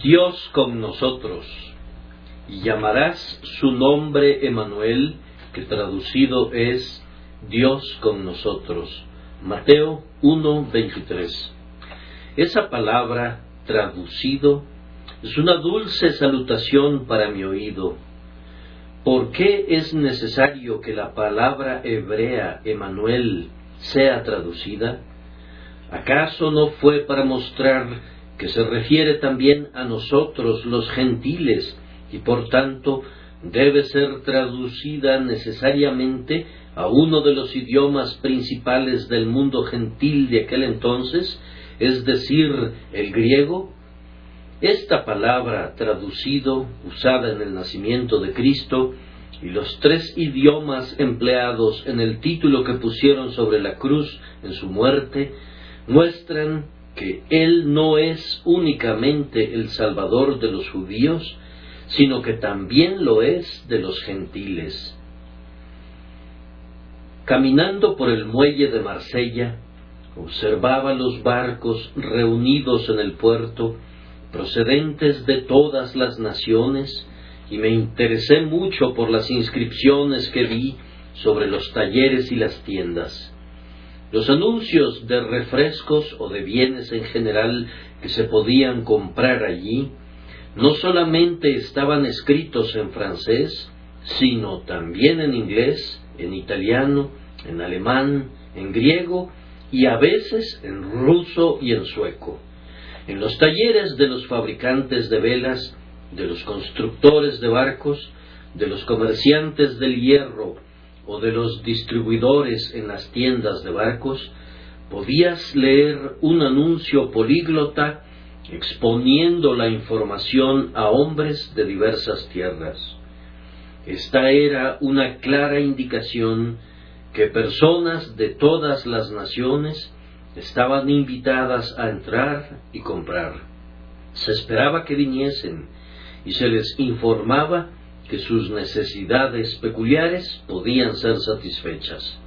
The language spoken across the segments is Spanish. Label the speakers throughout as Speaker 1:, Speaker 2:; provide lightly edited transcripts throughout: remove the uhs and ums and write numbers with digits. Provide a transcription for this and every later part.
Speaker 1: Dios con nosotros, y llamarás su nombre Emmanuel, que traducido es Dios con nosotros. Mateo 1:23. Esa palabra, traducido, es una dulce salutación para mi oído. ¿Por qué es necesario que la palabra hebrea Emmanuel sea traducida? ¿Acaso no fue para mostrar que se refiere también a nosotros los gentiles y por tanto debe ser traducida necesariamente a uno de los idiomas principales del mundo gentil de aquel entonces, es decir, el griego? Esta palabra traducido, usada en el nacimiento de Cristo, y los 3 idiomas empleados en el título que pusieron sobre la cruz en su muerte, muestran que Él no es únicamente el Salvador de los judíos, sino que también lo es de los gentiles. Caminando por el muelle de Marsella, observaba los barcos reunidos en el puerto, procedentes de todas las naciones, y me interesé mucho por las inscripciones que vi sobre los talleres y las tiendas. Los anuncios de refrescos o de bienes en general que se podían comprar allí, no solamente estaban escritos en francés, sino también en inglés, en italiano, en alemán, en griego y a veces en ruso y en sueco. En los talleres de los fabricantes de velas, de los constructores de barcos, de los comerciantes del hierro o de los distribuidores en las tiendas de barcos, podías leer un anuncio políglota exponiendo la información a hombres de diversas tierras. Esta era una clara indicación que personas de todas las naciones estaban invitadas a entrar y comprar. Se esperaba que viniesen y se les informaba que sus necesidades peculiares podían ser satisfechas.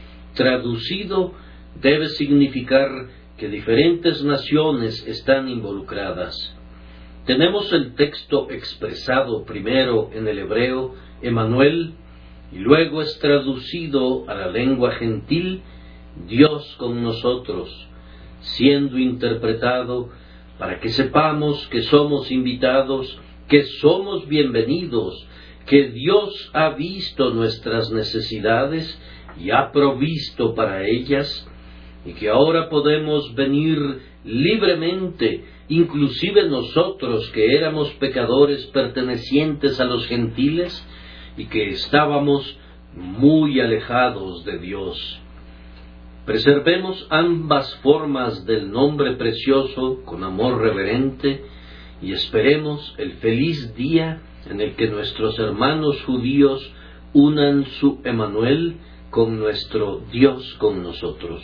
Speaker 1: Traducido, debe significar que diferentes naciones están involucradas. Tenemos el texto expresado primero en el hebreo, Emmanuel, y luego es traducido a la lengua gentil, Dios con nosotros, siendo interpretado para que sepamos que somos invitados, que somos bienvenidos, que Dios ha visto nuestras necesidades y ha provisto para ellas, y que ahora podemos venir libremente, inclusive nosotros que éramos pecadores pertenecientes a los gentiles y que estábamos muy alejados de Dios. Preservemos ambas formas del nombre precioso con amor reverente y esperemos el feliz día en el que nuestros hermanos judíos unan su Emmanuel con nuestro Dios con nosotros.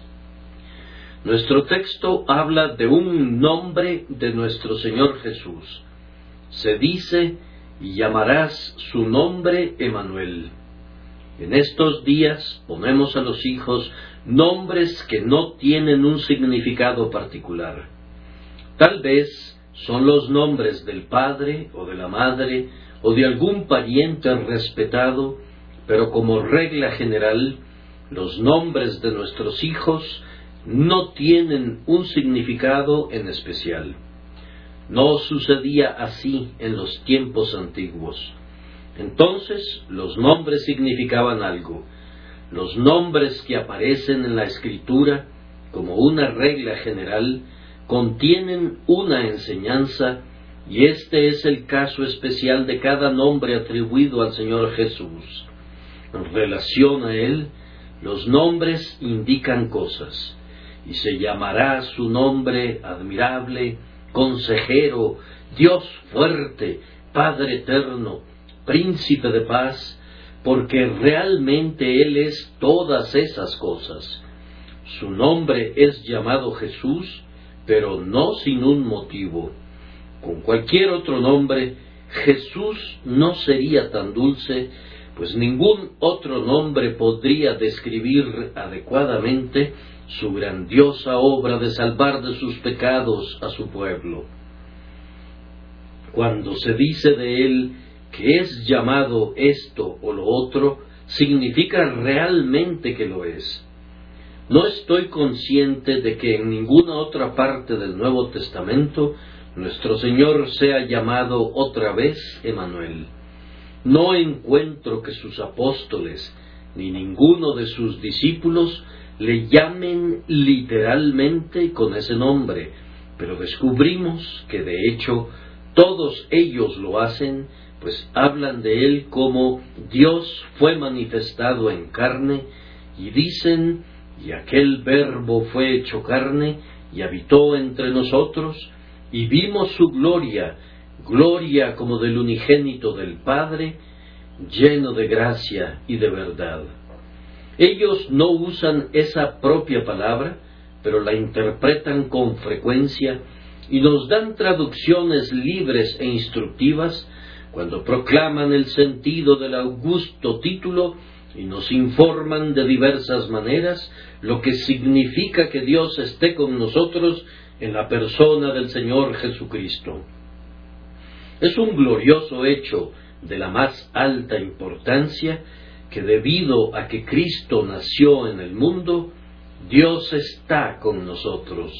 Speaker 1: Nuestro texto habla de un nombre de nuestro Señor Jesús. Se dice, y llamarás su nombre Emmanuel. En estos días ponemos a los hijos nombres que no tienen un significado particular. Tal vez son los nombres del padre o de la madre o de algún pariente respetado, pero como regla general, los nombres de nuestros hijos no tienen un significado en especial. No sucedía así en los tiempos antiguos. Entonces, los nombres significaban algo. Los nombres que aparecen en la Escritura, como una regla general, contienen una enseñanza, y este es el caso especial de cada nombre atribuido al Señor Jesús. En relación a Él, los nombres indican cosas, y se llamará su nombre admirable, consejero, Dios fuerte, Padre eterno, príncipe de paz, porque realmente Él es todas esas cosas. Su nombre es llamado Jesús, pero no sin un motivo. Con cualquier otro nombre, Jesús no sería tan dulce, pues ningún otro nombre podría describir adecuadamente su grandiosa obra de salvar de sus pecados a su pueblo. Cuando se dice de él que es llamado esto o lo otro, significa realmente que lo es. No estoy consciente de que en ninguna otra parte del Nuevo Testamento nuestro Señor sea llamado otra vez Emmanuel. No encuentro que sus apóstoles ni ninguno de sus discípulos le llamen literalmente con ese nombre, pero descubrimos que de hecho todos ellos lo hacen, pues hablan de él como Dios fue manifestado en carne, y dicen: y aquel Verbo fue hecho carne y habitó entre nosotros, y vimos su gloria, gloria como del unigénito del Padre, lleno de gracia y de verdad. Ellos no usan esa propia palabra, pero la interpretan con frecuencia y nos dan traducciones libres e instructivas cuando proclaman el sentido del augusto título y nos informan de diversas maneras lo que significa que Dios esté con nosotros en la persona del Señor Jesucristo. Es un glorioso hecho de la más alta importancia que debido a que Cristo nació en el mundo, Dios está con nosotros.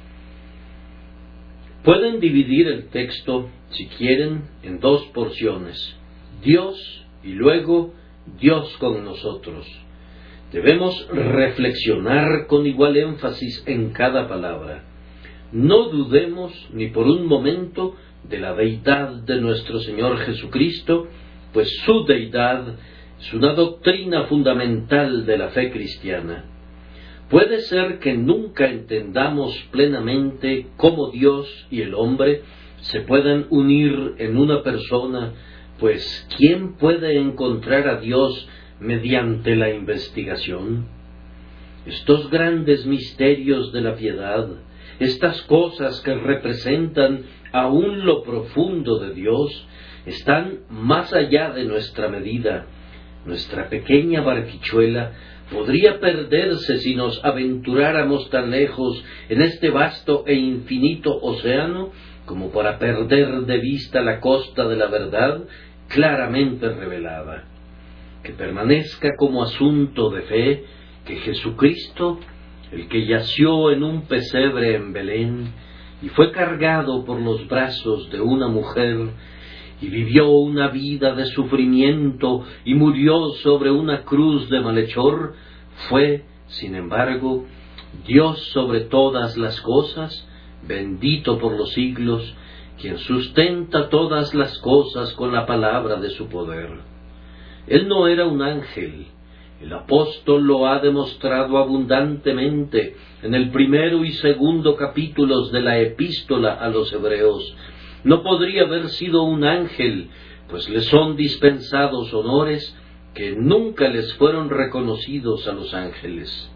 Speaker 1: Pueden dividir el texto, si quieren, en dos porciones: Dios y luego Dios con nosotros. Debemos reflexionar con igual énfasis en cada palabra. No dudemos ni por un momento de la deidad de nuestro Señor Jesucristo, pues su deidad es una doctrina fundamental de la fe cristiana. Puede ser que nunca entendamos plenamente cómo Dios y el hombre se pueden unir en una persona, pues ¿quién puede encontrar a Dios mediante la investigación? Estos grandes misterios de la piedad, estas cosas que representan aún lo profundo de Dios, están más allá de nuestra medida. Nuestra pequeña barquichuela podría perderse si nos aventuráramos tan lejos en este vasto e infinito océano como para perder de vista la costa de la verdad claramente revelada. Que permanezca como asunto de fe que Jesucristo, el que yació en un pesebre en Belén y fue cargado por los brazos de una mujer y vivió una vida de sufrimiento y murió sobre una cruz de malhechor, fue, sin embargo, Dios sobre todas las cosas, bendito por los siglos, quien sustenta todas las cosas con la palabra de su poder. Él no era un ángel. El apóstol lo ha demostrado abundantemente en el primero y segundo capítulos de la epístola a los Hebreos. No podría haber sido un ángel, pues le son dispensados honores que nunca les fueron reconocidos a los ángeles.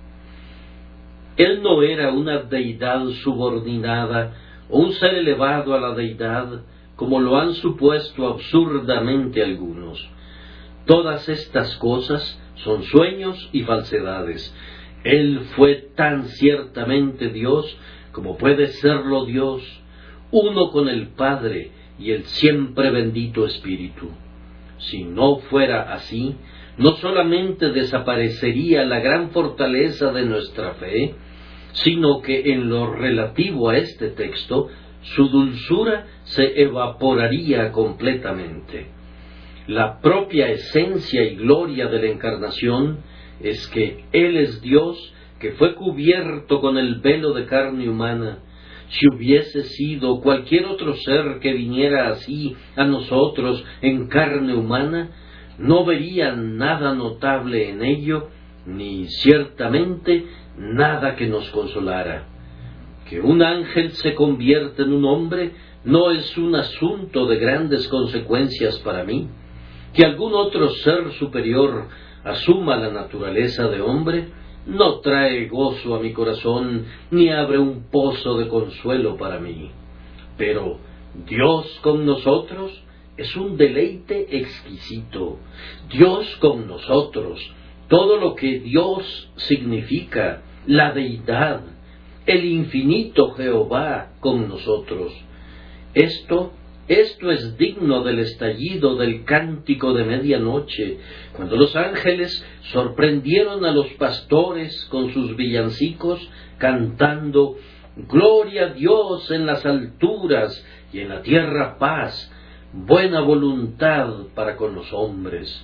Speaker 1: Él no era una deidad subordinada o un ser elevado a la deidad, como lo han supuesto absurdamente algunos. Todas estas cosas son sueños y falsedades. Él fue tan ciertamente Dios como puede serlo Dios, uno con el Padre y el siempre bendito Espíritu. Si no fuera así, no solamente desaparecería la gran fortaleza de nuestra fe, sino que en lo relativo a este texto, su dulzura se evaporaría completamente. La propia esencia y gloria de la encarnación es que Él es Dios que fue cubierto con el velo de carne humana. Si hubiese sido cualquier otro ser que viniera así a nosotros en carne humana, no verían nada notable en ello, ni ciertamente nada que nos consolara. Que un ángel se convierta en un hombre no es un asunto de grandes consecuencias para mí. Que algún otro ser superior asuma la naturaleza de hombre no trae gozo a mi corazón ni abre un pozo de consuelo para mí. Pero Dios con nosotros es un deleite exquisito. Dios con nosotros, todo lo que Dios significa, la deidad, el infinito Jehová con nosotros. Esto Esto es digno del estallido del cántico de medianoche, cuando los ángeles sorprendieron a los pastores con sus villancicos, cantando: «Gloria a Dios en las alturas y en la tierra paz, buena voluntad para con los hombres».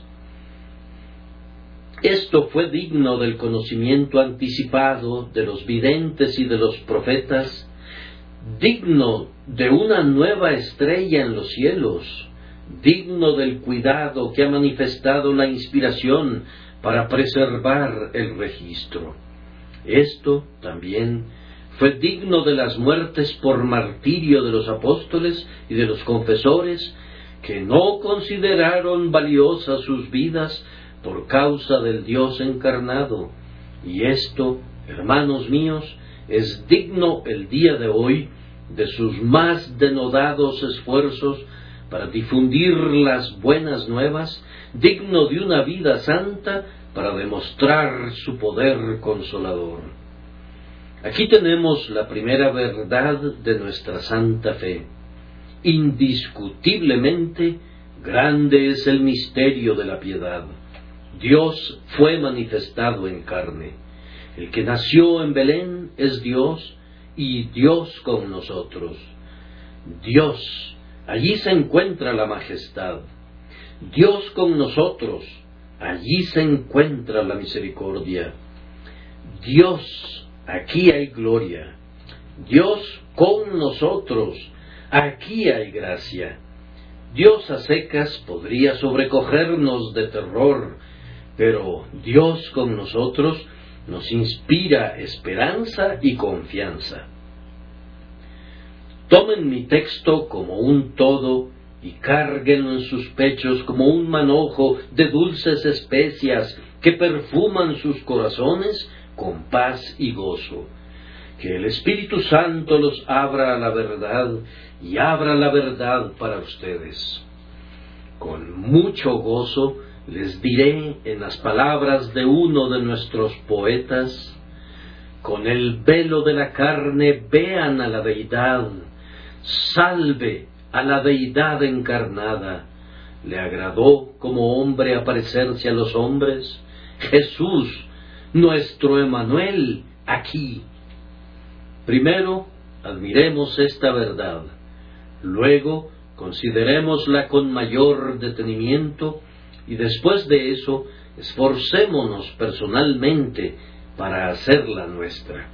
Speaker 1: Esto fue digno del conocimiento anticipado de los videntes y de los profetas, digno de una nueva estrella en los cielos, digno del cuidado que ha manifestado la inspiración para preservar el registro. Esto también fue digno de las muertes por martirio de los apóstoles y de los confesores, que no consideraron valiosas sus vidas por causa del Dios encarnado. Y esto, hermanos míos, es digno el día de hoy de sus más denodados esfuerzos para difundir las buenas nuevas, digno de una vida santa para demostrar su poder consolador. Aquí tenemos la primera verdad de nuestra santa fe. Indiscutiblemente, grande es el misterio de la piedad. Dios fue manifestado en carne. El que nació en Belén es Dios, y Dios con nosotros. Dios, allí se encuentra la majestad. Dios con nosotros, allí se encuentra la misericordia. Dios, aquí hay gloria. Dios con nosotros, aquí hay gracia. Dios a secas podría sobrecogernos de terror, pero Dios con nosotros nos inspira esperanza y confianza. Tomen mi texto como un todo y cárguenlo en sus pechos como un manojo de dulces especias que perfuman sus corazones con paz y gozo. Que el Espíritu Santo los abra a la verdad y abra la verdad para ustedes. Con mucho gozo les diré en las palabras de uno de nuestros poetas: con el velo de la carne vean a la deidad, salve a la deidad encarnada. Le agradó como hombre aparecerse a los hombres. Jesús, nuestro Emmanuel, aquí. Primero, admiremos esta verdad. Luego, considerémosla con mayor detenimiento, y después de eso, esforcémonos personalmente para hacerla nuestra.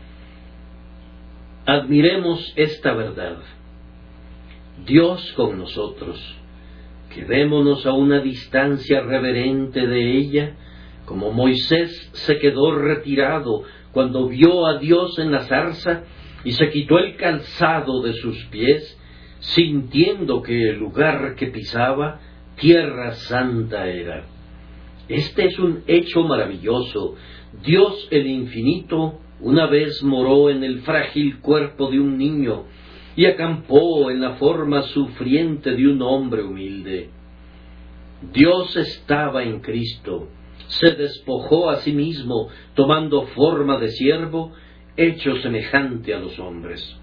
Speaker 1: Admiremos esta verdad. Dios con nosotros. Quedémonos a una distancia reverente de ella, como Moisés se quedó retirado cuando vio a Dios en la zarza y se quitó el calzado de sus pies, sintiendo que el lugar que pisaba tierra santa era. Este es un hecho maravilloso. Dios el infinito una vez moró en el frágil cuerpo de un niño y acampó en la forma sufriente de un hombre humilde. Dios estaba en Cristo, se despojó a sí mismo, tomando forma de siervo, hecho semejante a los hombres.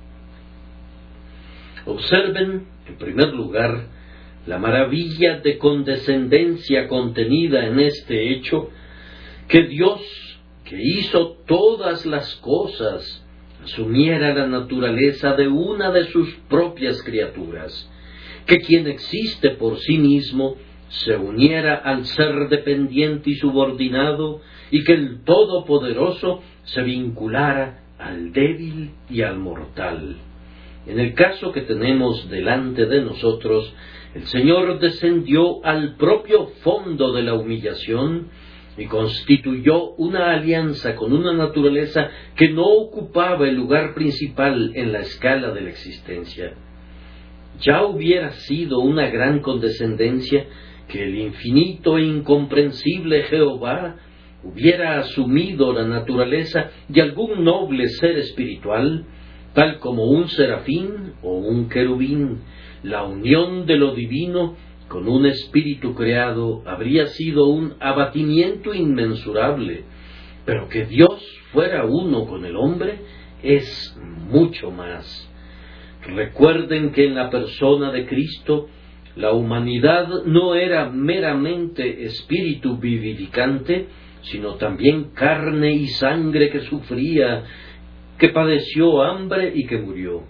Speaker 1: Observen, en primer lugar, la maravilla de condescendencia contenida en este hecho, que Dios, que hizo todas las cosas, asumiera la naturaleza de una de sus propias criaturas, que quien existe por sí mismo se uniera al ser dependiente y subordinado, y que el Todopoderoso se vinculara al débil y al mortal. En el caso que tenemos delante de nosotros, el Señor descendió al propio fondo de la humillación y constituyó una alianza con una naturaleza que no ocupaba el lugar principal en la escala de la existencia. Ya hubiera sido una gran condescendencia que el infinito e incomprensible Jehová hubiera asumido la naturaleza de algún noble ser espiritual, tal como un serafín o un querubín. La unión de lo divino con un espíritu creado habría sido un abatimiento inmensurable, pero que Dios fuera uno con el hombre es mucho más. Recuerden que en la persona de Cristo la humanidad no era meramente espíritu vivificante, sino también carne y sangre que sufría, que padeció hambre y que murió.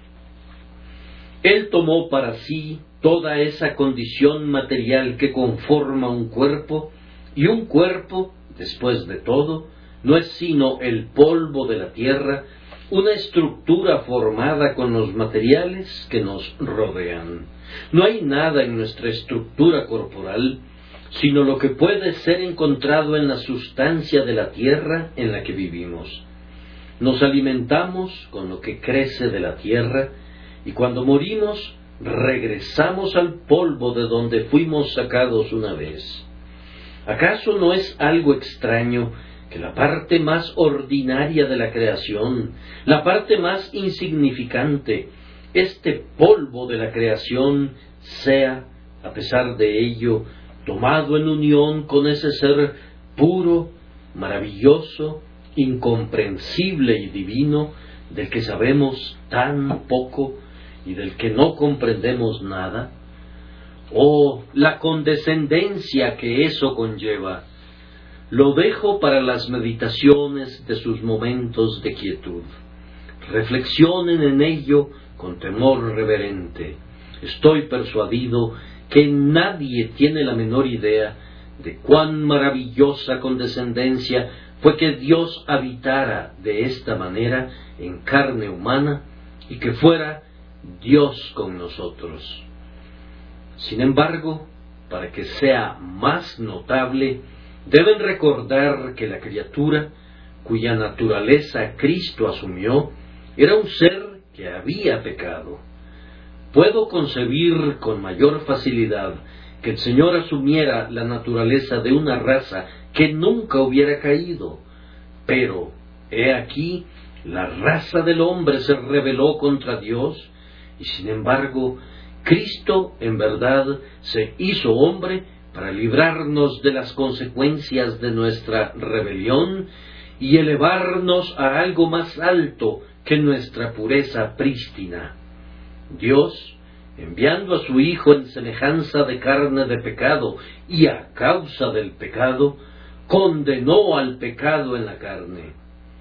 Speaker 1: Él tomó para sí toda esa condición material que conforma un cuerpo, y un cuerpo, después de todo, no es sino el polvo de la tierra, una estructura formada con los materiales que nos rodean. No hay nada en nuestra estructura corporal, sino lo que puede ser encontrado en la sustancia de la tierra en la que vivimos. Nos alimentamos con lo que crece de la tierra, y cuando morimos, regresamos al polvo de donde fuimos sacados una vez. ¿Acaso no es algo extraño que la parte más ordinaria de la creación, la parte más insignificante, este polvo de la creación, sea, a pesar de ello, tomado en unión con ese ser puro, maravilloso, incomprensible y divino, del que sabemos tan poco y del que no comprendemos nada? ¡Oh, la condescendencia que eso conlleva! Lo dejo para las meditaciones de sus momentos de quietud. Reflexionen en ello con temor reverente. Estoy persuadido que nadie tiene la menor idea de cuán maravillosa condescendencia fue que Dios habitara de esta manera en carne humana y que fuera Dios con nosotros. Sin embargo, para que sea más notable, deben recordar que la criatura, cuya naturaleza Cristo asumió, era un ser que había pecado. Puedo concebir con mayor facilidad que el Señor asumiera la naturaleza de una raza que nunca hubiera caído, pero, he aquí, la raza del hombre se rebeló contra Dios, y sin embargo, Cristo en verdad se hizo hombre para librarnos de las consecuencias de nuestra rebelión y elevarnos a algo más alto que nuestra pureza prístina. Dios, enviando a su Hijo en semejanza de carne de pecado y a causa del pecado, condenó al pecado en la carne.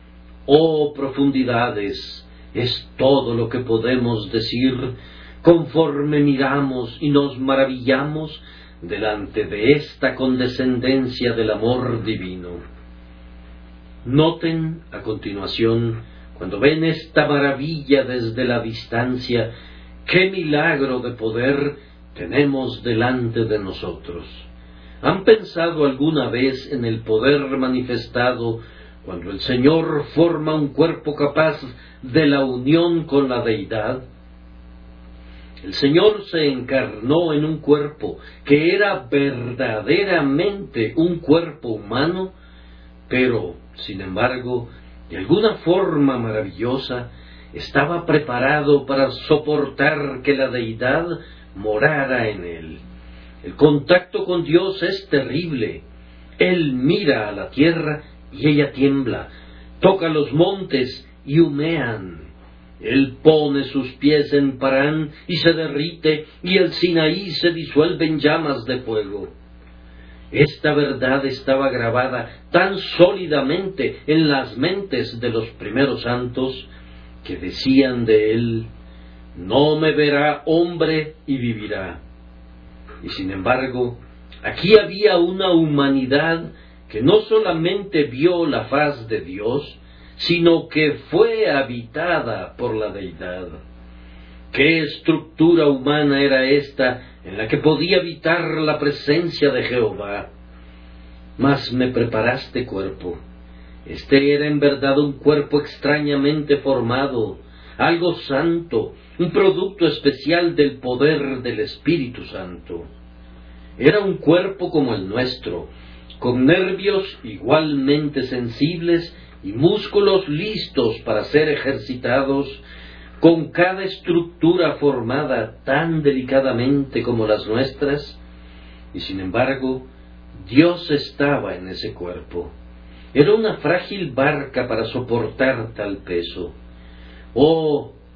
Speaker 1: Oh profundidades, es todo lo que podemos decir conforme miramos y nos maravillamos delante de esta condescendencia del amor divino. Noten a continuación, cuando ven esta maravilla desde la distancia, qué milagro de poder tenemos delante de nosotros. ¿Han pensado alguna vez en el poder manifestado cuando el Señor forma un cuerpo capaz de la unión con la Deidad? El Señor se encarnó en un cuerpo que era verdaderamente un cuerpo humano, pero, sin embargo, de alguna forma maravillosa, estaba preparado para soportar que la Deidad morara en él. El contacto con Dios es terrible. Él mira a la tierra y ella tiembla, toca los montes y humean. Él pone sus pies en Parán y se derrite, y el Sinaí se disuelve en llamas de fuego. Esta verdad estaba grabada tan sólidamente en las mentes de los primeros santos que decían de él: no me verá hombre y vivirá. Y sin embargo, aquí había una humanidad que no solamente vio la faz de Dios, sino que fue habitada por la Deidad. ¿Qué estructura humana era esta en la que podía habitar la presencia de Jehová? Mas me preparaste cuerpo. Este era en verdad un cuerpo extrañamente formado, algo santo, un producto especial del poder del Espíritu Santo. Era un cuerpo como el nuestro, con nervios igualmente sensibles y músculos listos para ser ejercitados, con cada estructura formada tan delicadamente como las nuestras, y sin embargo, Dios estaba en ese cuerpo. Era una frágil barca para soportar tal peso. Oh,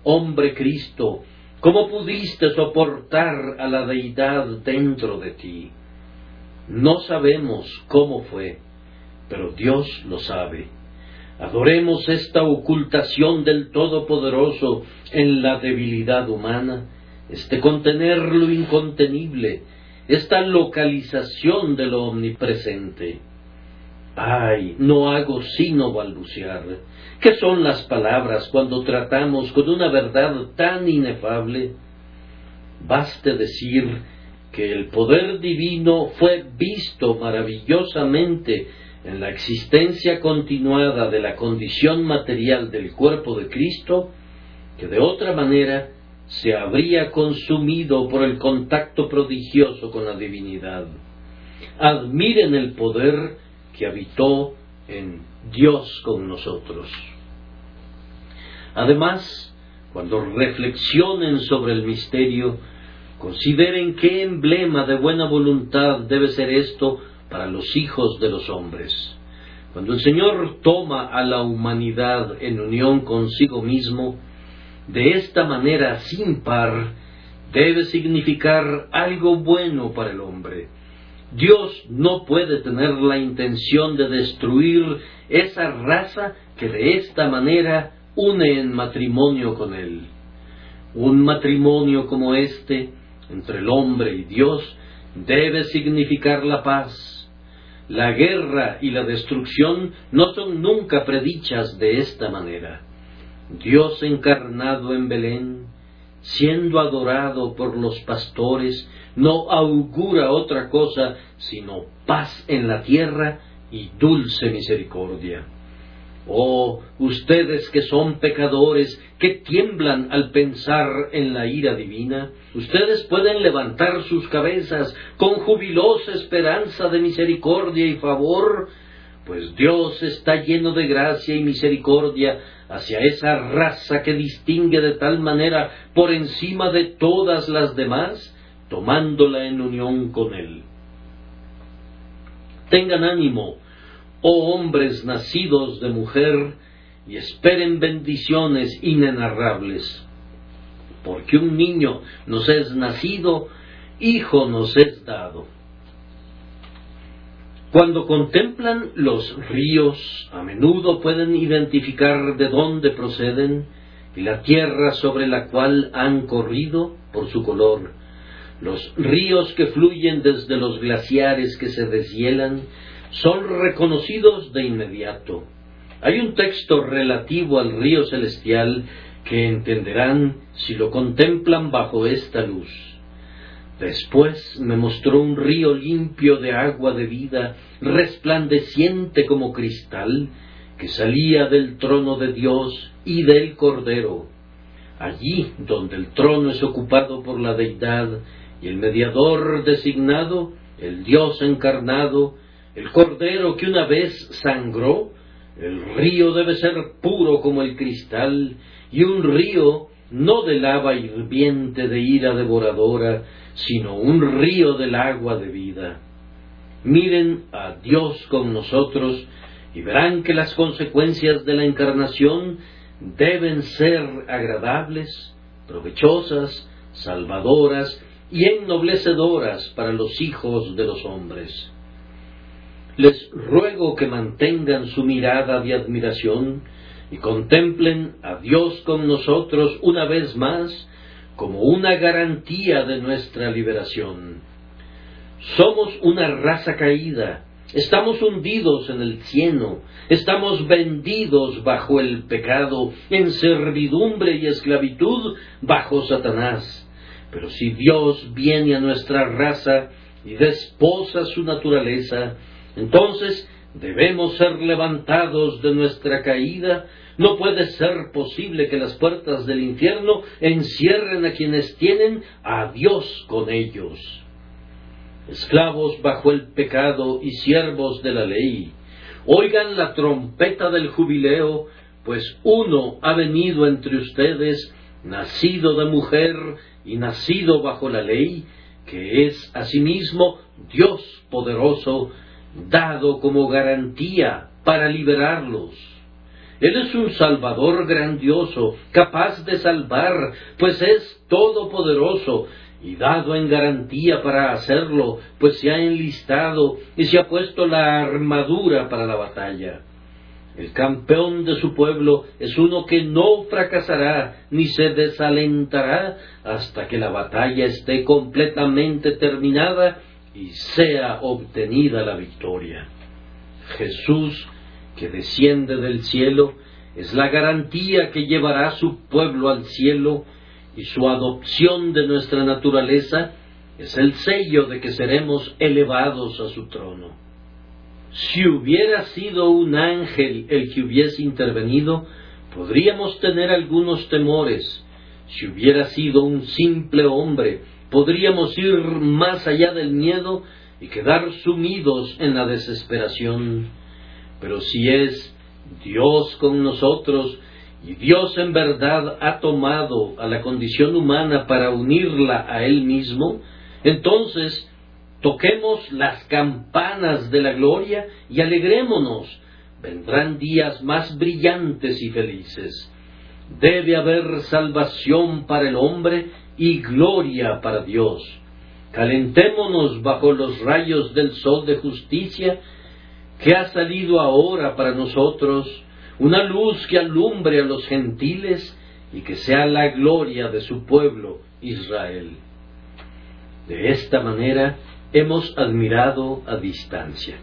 Speaker 1: hombre Cristo, ¿cómo pudiste soportar a la deidad dentro de ti? No sabemos cómo fue, pero Dios lo sabe. Adoremos esta ocultación del Todopoderoso en la debilidad humana, este contener lo incontenible, esta localización de lo omnipresente. Ay, no hago sino balbucear. ¿Qué son las palabras cuando tratamos con una verdad tan inefable? Baste decir que el poder divino fue visto maravillosamente en la existencia continuada de la condición material del cuerpo de Cristo, que de otra manera se habría consumido por el contacto prodigioso con la divinidad. Admiren el poder que habitó en Dios con nosotros. Además, cuando reflexionen sobre el misterio, consideren qué emblema de buena voluntad debe ser esto para los hijos de los hombres. Cuando el Señor toma a la humanidad en unión consigo mismo, de esta manera sin par, debe significar algo bueno para el hombre. Dios no puede tener la intención de destruir esa raza que de esta manera une en matrimonio con Él. Un matrimonio como este, entre el hombre y Dios, debe significar la paz. La guerra y la destrucción no son nunca predichas de esta manera. Dios encarnado en Belén, siendo adorado por los pastores, no augura otra cosa sino paz en la tierra y dulce misericordia. Oh, ustedes que son pecadores, que tiemblan al pensar en la ira divina, ustedes pueden levantar sus cabezas con jubilosa esperanza de misericordia y favor, pues Dios está lleno de gracia y misericordia hacia esa raza que distingue de tal manera por encima de todas las demás, tomándola en unión con Él. Tengan ánimo, oh hombres nacidos de mujer, y esperen bendiciones inenarrables, porque un niño nos es nacido, hijo nos es dado. Cuando contemplan los ríos, a menudo pueden identificar de dónde proceden y la tierra sobre la cual han corrido por su color. Los ríos que fluyen desde los glaciares que se deshielan son reconocidos de inmediato. Hay un texto relativo al río celestial que entenderán si lo contemplan bajo esta luz. Después me mostró un río limpio de agua de vida, resplandeciente como cristal, que salía del trono de Dios y del Cordero. Allí donde el trono es ocupado por la deidad y el mediador designado, el Dios encarnado, el Cordero que una vez sangró, el río debe ser puro como el cristal, y un río no de lava hirviente de ira devoradora, sino un río del agua de vida. Miren a Dios con nosotros y verán que las consecuencias de la encarnación deben ser agradables, provechosas, salvadoras y ennoblecedoras para los hijos de los hombres. Les ruego que mantengan su mirada de admiración y contemplen a Dios con nosotros una vez más como una garantía de nuestra liberación. Somos una raza caída, estamos hundidos en el cieno, estamos vendidos bajo el pecado, en servidumbre y esclavitud bajo Satanás. Pero si Dios viene a nuestra raza y desposa su naturaleza, entonces debemos ser levantados de nuestra caída. No puede ser posible que las puertas del infierno encierren a quienes tienen a Dios con ellos. Esclavos bajo el pecado y siervos de la ley, oigan la trompeta del jubileo, pues uno ha venido entre ustedes, nacido de mujer y nacido bajo la ley, que es asimismo Dios poderoso, dado como garantía para liberarlos. Él es un Salvador grandioso, capaz de salvar, pues es todopoderoso, y dado en garantía para hacerlo, pues se ha enlistado y se ha puesto la armadura para la batalla. El campeón de su pueblo es uno que no fracasará ni se desalentará hasta que la batalla esté completamente terminada y sea obtenida la victoria. Jesús, que desciende del cielo, es la garantía que llevará a su pueblo al cielo, y su adopción de nuestra naturaleza es el sello de que seremos elevados a su trono. Si hubiera sido un ángel el que hubiese intervenido, podríamos tener algunos temores. Si hubiera sido un simple hombre, podríamos ir más allá del miedo y quedar sumidos en la desesperación. Pero si es Dios con nosotros, y Dios en verdad ha tomado a la condición humana para unirla a Él mismo, entonces toquemos las campanas de la gloria y alegrémonos. Vendrán días más brillantes y felices. Debe haber salvación para el hombre y gloria para Dios. Calentémonos bajo los rayos del sol de justicia que ha salido ahora para nosotros, una luz que alumbre a los gentiles y que sea la gloria de su pueblo Israel. De esta manera hemos admirado a distancia.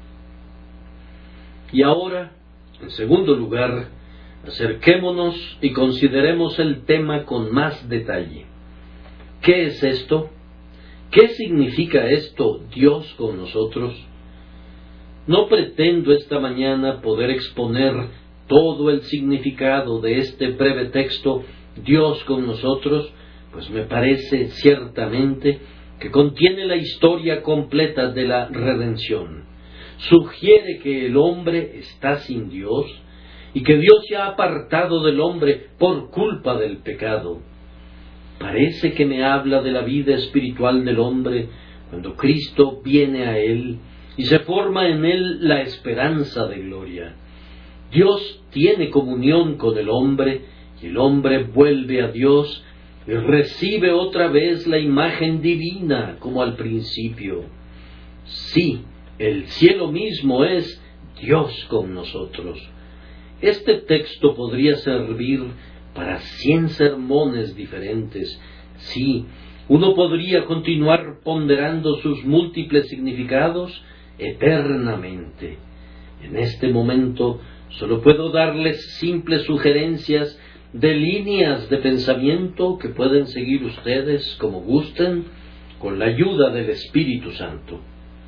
Speaker 1: Y ahora, en segundo lugar, acerquémonos y consideremos el tema con más detalle. ¿Qué es esto? ¿Qué significa esto, Dios con nosotros? No pretendo esta mañana poder exponer todo el significado de este breve texto, Dios con nosotros, pues me parece ciertamente que contiene la historia completa de la redención. Sugiere que el hombre está sin Dios y que Dios se ha apartado del hombre por culpa del pecado. Parece que me habla de la vida espiritual del hombre cuando Cristo viene a él y se forma en él la esperanza de gloria. Dios tiene comunión con el hombre y el hombre vuelve a Dios y recibe otra vez la imagen divina como al principio. Sí, el cielo mismo es Dios con nosotros. Este texto podría servir para 100 sermones diferentes. Sí, uno podría continuar ponderando sus múltiples significados eternamente. En este momento solo puedo darles simples sugerencias de líneas de pensamiento que pueden seguir ustedes como gusten, con la ayuda del Espíritu Santo.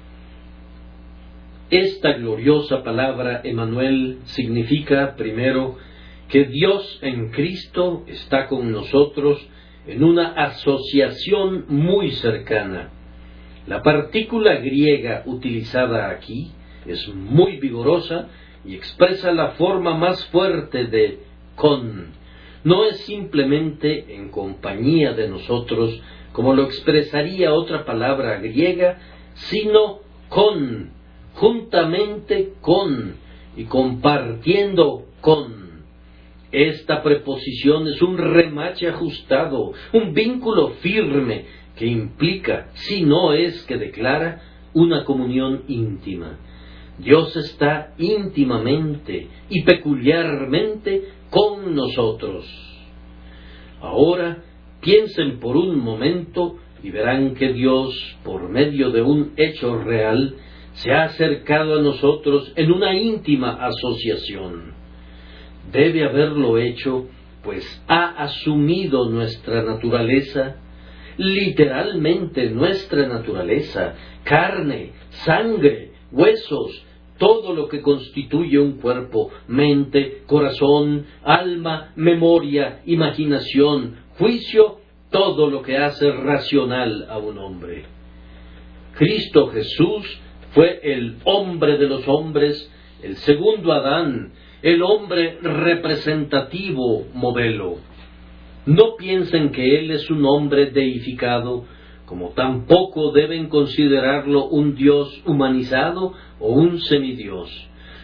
Speaker 1: Esta gloriosa palabra Emmanuel significa, primero, que Dios en Cristo está con nosotros en una asociación muy cercana. La partícula griega utilizada aquí es muy vigorosa y expresa la forma más fuerte de con. No es simplemente en compañía de nosotros, como lo expresaría otra palabra griega, sino con, juntamente con y compartiendo con. Esta preposición es un remache ajustado, un vínculo firme que implica, si no es que declara, una comunión íntima. Dios está íntimamente y peculiarmente con nosotros. Ahora piensen por un momento y verán que Dios, por medio de un hecho real, se ha acercado a nosotros en una íntima asociación. Debe haberlo hecho, pues ha asumido nuestra naturaleza, literalmente nuestra naturaleza, carne, sangre, huesos, todo lo que constituye un cuerpo, mente, corazón, alma, memoria, imaginación, juicio, todo lo que hace racional a un hombre. Cristo Jesús fue el hombre de los hombres, el segundo Adán, el hombre representativo modelo. No piensen que Él es un hombre deificado, como tampoco deben considerarlo un Dios humanizado o un semidios.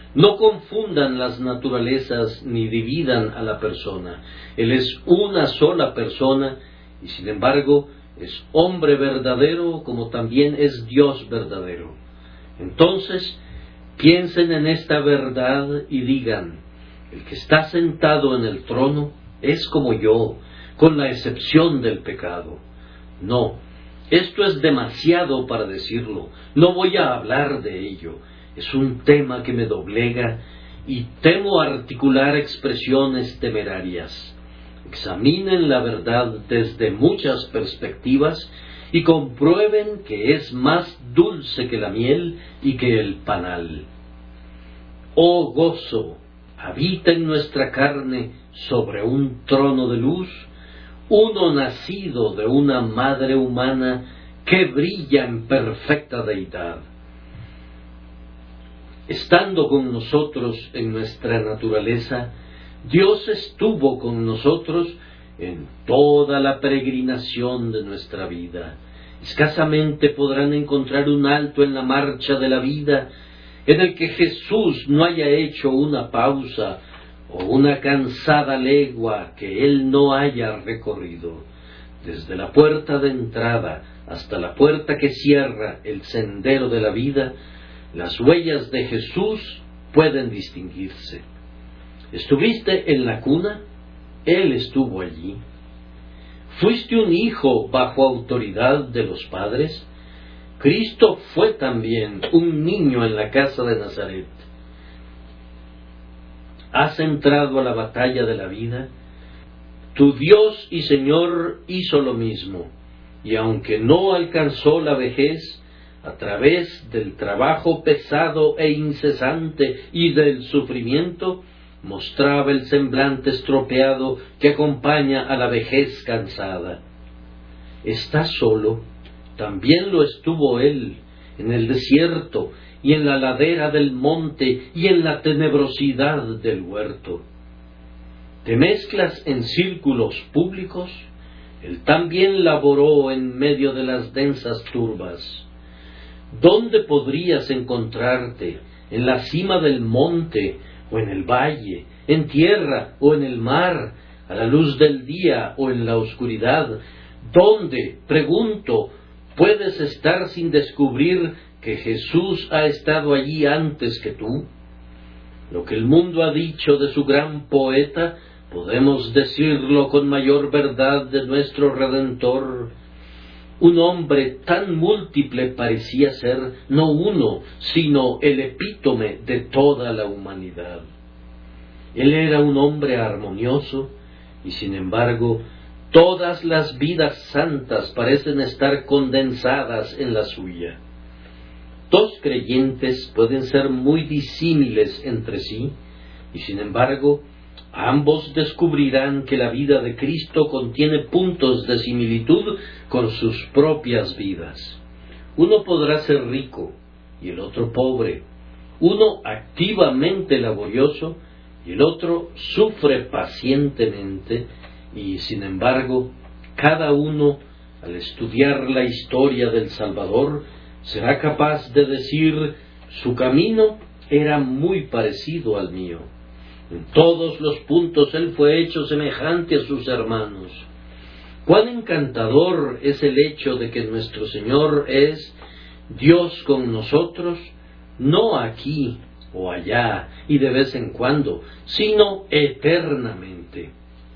Speaker 1: No confundan las naturalezas ni dividan a la persona. Él es una sola persona y sin embargo es hombre verdadero como también es Dios verdadero. Entonces, piensen en esta verdad y digan: el que está sentado en el trono es como yo, con la excepción del pecado. No, esto es demasiado para decirlo. No voy a hablar de ello. Es un tema que me doblega y temo articular expresiones temerarias. Examinen la verdad desde muchas perspectivas y comprueben que es más dulce que la miel y que el panal. Oh gozo, habita en nuestra carne sobre un trono de luz, uno nacido de una madre humana que brilla en perfecta deidad. Estando con nosotros en nuestra naturaleza, Dios estuvo con nosotros en toda la peregrinación de nuestra vida. Escasamente podrán encontrar un alto en la marcha de la vida en el que Jesús no haya hecho una pausa o una cansada legua que Él no haya recorrido. Desde la puerta de entrada hasta la puerta que cierra el sendero de la vida, las huellas de Jesús pueden distinguirse. ¿Estuviste en la cuna? Él estuvo allí. ¿Fuiste un hijo bajo autoridad de los padres? Cristo fue también un niño en la casa de Nazaret. ¿Has entrado a la batalla de la vida? Tu Dios y Señor hizo lo mismo, y aunque no alcanzó la vejez, a través del trabajo pesado e incesante y del sufrimiento, mostraba el semblante estropeado que acompaña a la vejez cansada. ¿Estás solo? También lo estuvo Él, en el desierto y en la ladera del monte y en la tenebrosidad del huerto. ¿Te mezclas en círculos públicos? Él también laboró en medio de las densas turbas. ¿Dónde podrías encontrarte? ¿En la cima del monte o en el valle? ¿En tierra o en el mar? ¿A la luz del día o en la oscuridad? ¿Dónde, pregunto, puedes estar sin descubrir que Jesús ha estado allí antes que tú? Lo que el mundo ha dicho de su gran poeta, podemos decirlo con mayor verdad de nuestro Redentor. Un hombre tan múltiple parecía ser, no uno, sino el epítome de toda la humanidad. Él era un hombre armonioso, y sin embargo, todas las vidas santas parecen estar condensadas en la suya. Dos creyentes pueden ser muy disímiles entre sí, y sin embargo, ambos descubrirán que la vida de Cristo contiene puntos de similitud con sus propias vidas. Uno podrá ser rico y el otro pobre, uno activamente laborioso y el otro sufre pacientemente, y sin embargo, cada uno, al estudiar la historia del Salvador, será capaz de decir: su camino era muy parecido al mío. En todos los puntos Él fue hecho semejante a sus hermanos. Cuán encantador es el hecho de que nuestro Señor es Dios con nosotros, no aquí o allá y de vez en cuando, sino eternamente.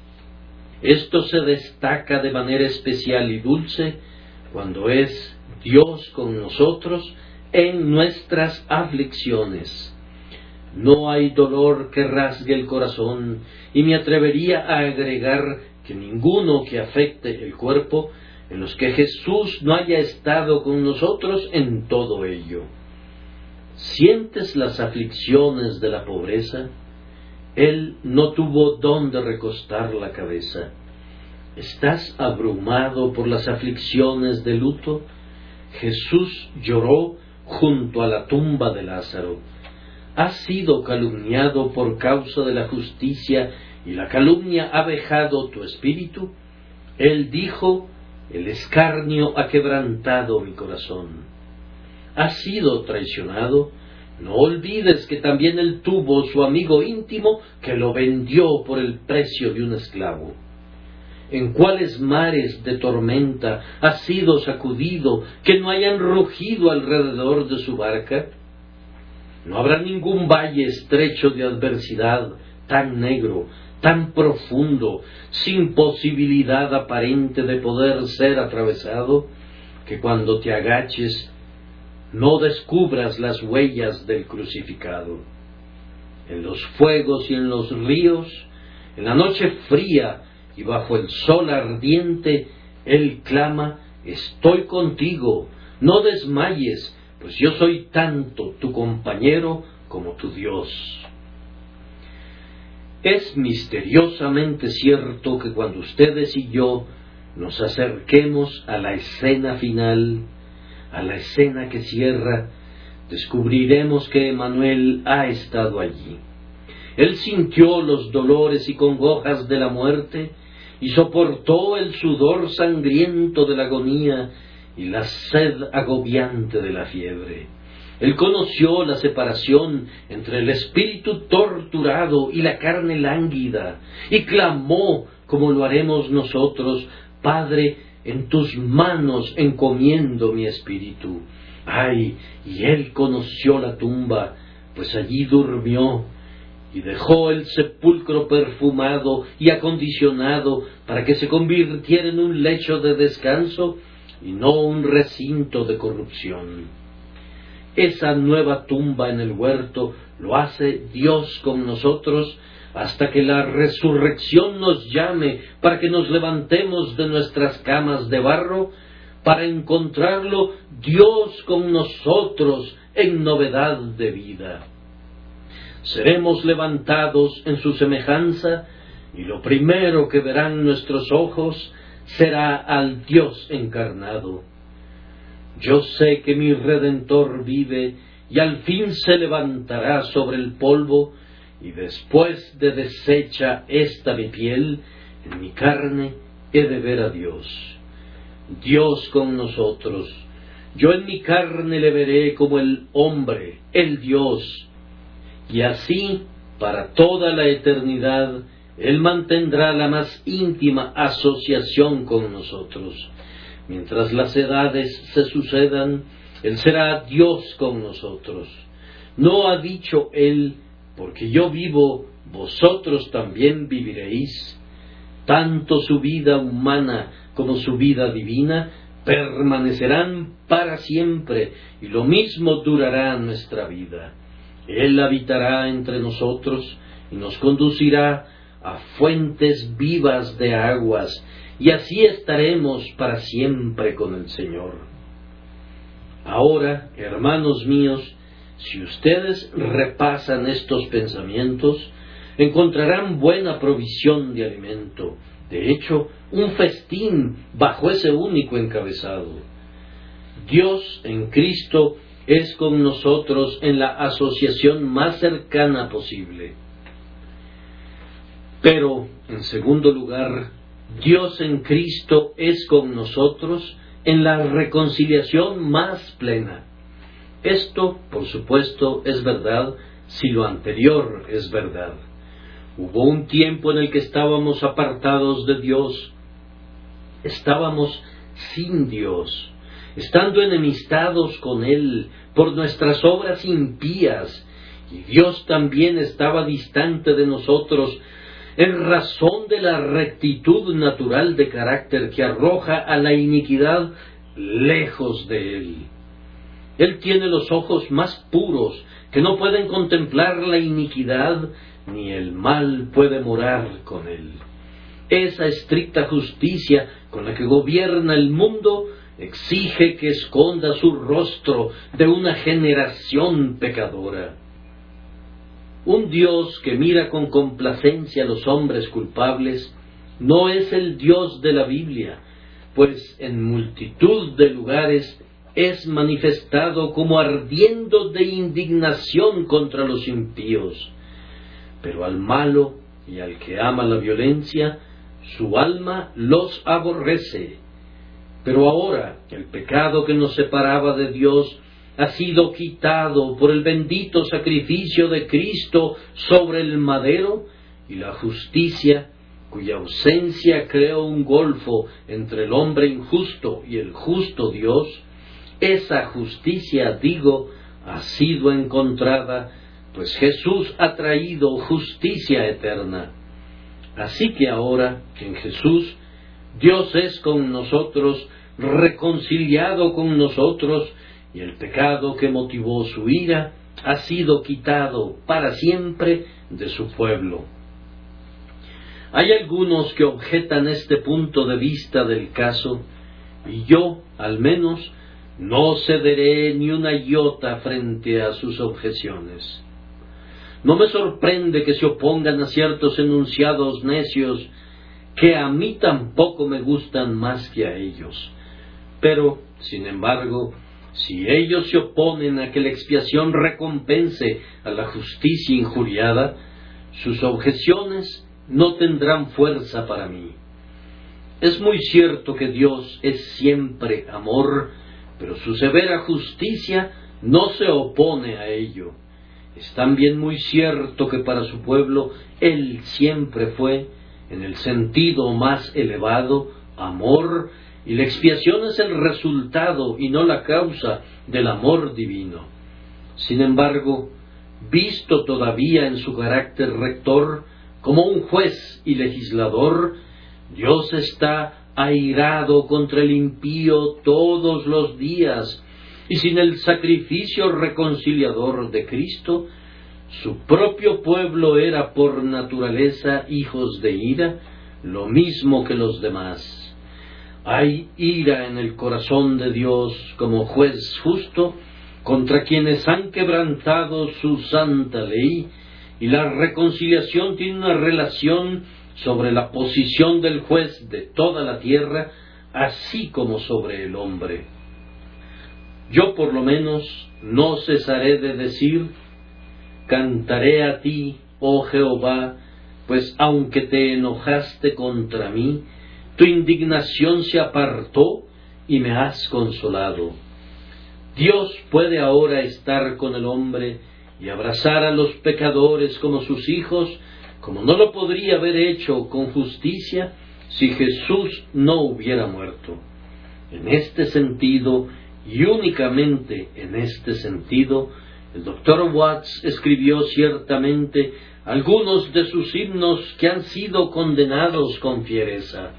Speaker 1: Esto se destaca de manera especial y dulce cuando es Dios con nosotros en nuestras aflicciones. No hay dolor que rasgue el corazón, y me atrevería a agregar que ninguno que afecte el cuerpo, en los que Jesús no haya estado con nosotros en todo ello. ¿Sientes las aflicciones de la pobreza? Él no tuvo dónde recostar la cabeza. ¿Estás abrumado por las aflicciones de luto? Jesús lloró junto a la tumba de Lázaro. ¿Has sido calumniado por causa de la justicia y la calumnia ha vejado tu espíritu? Él dijo: el escarnio ha quebrantado mi corazón. ¿Has sido traicionado? No olvides que también él tuvo su amigo íntimo que lo vendió por el precio de un esclavo. ¿En cuáles mares de tormenta ha sido sacudido que no hayan rugido alrededor de su barca? No habrá ningún valle estrecho de adversidad tan negro, tan profundo, sin posibilidad aparente de poder ser atravesado, que cuando te agaches no descubras las huellas del crucificado. En los fuegos y en los ríos, en la noche fría y bajo el sol ardiente, él clama: estoy contigo, no desmayes, pues yo soy tanto tu compañero como tu Dios. Es misteriosamente cierto que cuando ustedes y yo nos acerquemos a la escena final, a la escena que cierra, descubriremos que Emmanuel ha estado allí. Él sintió los dolores y congojas de la muerte y soportó el sudor sangriento de la agonía y la sed agobiante de la fiebre. Él conoció la separación entre el espíritu torturado y la carne lánguida, y clamó, como lo haremos nosotros: Padre, en tus manos encomiendo mi espíritu. Ay, y él conoció la tumba, pues allí durmió, y dejó el sepulcro perfumado y acondicionado para que se convirtiera en un lecho de descanso y no un recinto de corrupción. Esa nueva tumba en el huerto lo hace Dios con nosotros hasta que la resurrección nos llame para que nos levantemos de nuestras camas de barro, para encontrarlo Dios con nosotros en novedad de vida. Seremos levantados en su semejanza, y lo primero que verán nuestros ojos será al Dios encarnado. Yo sé que mi Redentor vive, y al fin se levantará sobre el polvo, y después de deshecha esta mi piel, en mi carne he de ver a Dios. Dios con nosotros. Yo en mi carne le veré como el hombre, el Dios. Y así, para toda la eternidad, Él mantendrá la más íntima asociación con nosotros. Mientras las edades se sucedan, Él será Dios con nosotros. ¿No ha dicho Él: porque yo vivo, vosotros también viviréis? Tanto su vida humana como su vida divina permanecerán para siempre, y lo mismo durará nuestra vida. Él habitará entre nosotros y nos conducirá a fuentes vivas de aguas, y así estaremos para siempre con el Señor. Ahora, hermanos míos, si ustedes repasan estos pensamientos, encontrarán buena provisión de alimento, de hecho, un festín bajo ese único encabezado. Dios en Cristo es con nosotros en la asociación más cercana posible. Pero, en segundo lugar, Dios en Cristo es con nosotros en la reconciliación más plena. Esto, por supuesto, es verdad si lo anterior es verdad. Hubo un tiempo en el que estábamos apartados de Dios, estábamos sin Dios, estando enemistados con Él por nuestras obras impías, y Dios también estaba distante de nosotros en razón de la rectitud natural de carácter que arroja a la iniquidad lejos de Él. Él tiene los ojos más puros, que no pueden contemplar la iniquidad, ni el mal puede morar con Él. Esa estricta justicia con la que gobierna el mundo exige que esconda su rostro de una generación pecadora. Un Dios que mira con complacencia a los hombres culpables no es el Dios de la Biblia, pues en multitud de lugares es manifestado como ardiendo de indignación contra los impíos. Pero al malo y al que ama la violencia, su alma los aborrece. Pero ahora el pecado que nos separaba de Dios ha sido quitado por el bendito sacrificio de Cristo sobre el madero, y la justicia, cuya ausencia creó un golfo entre el hombre injusto y el justo Dios, esa justicia, digo, ha sido encontrada, pues Jesús ha traído justicia eterna. Así que ahora, en Jesús, Dios es con nosotros, reconciliado con nosotros, y el pecado que motivó su ira ha sido quitado para siempre de su pueblo. Hay algunos que objetan este punto de vista del caso, y yo, al menos, no cederé ni una iota frente a sus objeciones. No me sorprende que se opongan a ciertos enunciados necios que a mí tampoco me gustan más que a ellos. Pero, sin embargo, si ellos se oponen a que la expiación recompense a la justicia injuriada, sus objeciones no tendrán fuerza para mí. Es muy cierto que Dios es siempre amor, pero su severa justicia no se opone a ello. Es también muy cierto que para su pueblo Él siempre fue, en el sentido más elevado, amor, y la expiación es el resultado y no la causa del amor divino. Sin embargo, visto todavía en su carácter rector, como un juez y legislador, Dios está airado contra el impío todos los días, y sin el sacrificio reconciliador de Cristo, su propio pueblo era por naturaleza hijos de ira, lo mismo que los demás. Hay ira en el corazón de Dios como juez justo contra quienes han quebrantado su santa ley, y la reconciliación tiene una relación sobre la posición del juez de toda la tierra, así como sobre el hombre. Yo por lo menos no cesaré de decir: cantaré a ti, oh Jehová, pues aunque te enojaste contra mí, tu indignación se apartó y me has consolado. Dios puede ahora estar con el hombre y abrazar a los pecadores como sus hijos, como no lo podría haber hecho con justicia si Jesús no hubiera muerto. En este sentido, y únicamente en este sentido, el Dr. Watts escribió ciertamente algunos de sus himnos que han sido condenados con fiereza.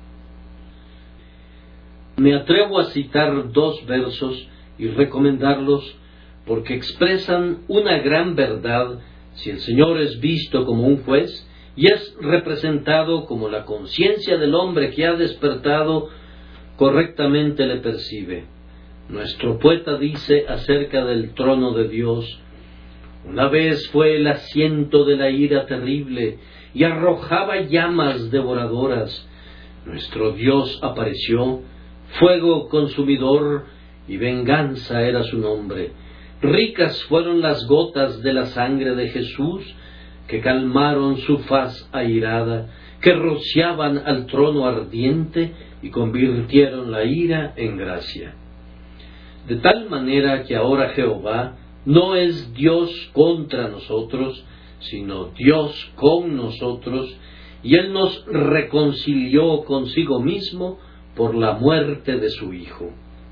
Speaker 1: Me atrevo a citar 2 versos y recomendarlos porque expresan una gran verdad si el Señor es visto como un juez y es representado como la conciencia del hombre que ha despertado correctamente le percibe. Nuestro poeta dice acerca del trono de Dios: una vez fue el asiento de la ira terrible y arrojaba llamas devoradoras. Nuestro Dios apareció, fuego consumidor, y venganza era su nombre. Ricas fueron las gotas de la sangre de Jesús, que calmaron su faz airada, que rociaban al trono ardiente y convirtieron la ira en gracia. De tal manera que ahora Jehová no es Dios contra nosotros, sino Dios con nosotros, y Él nos reconcilió consigo mismo por la muerte de su Hijo.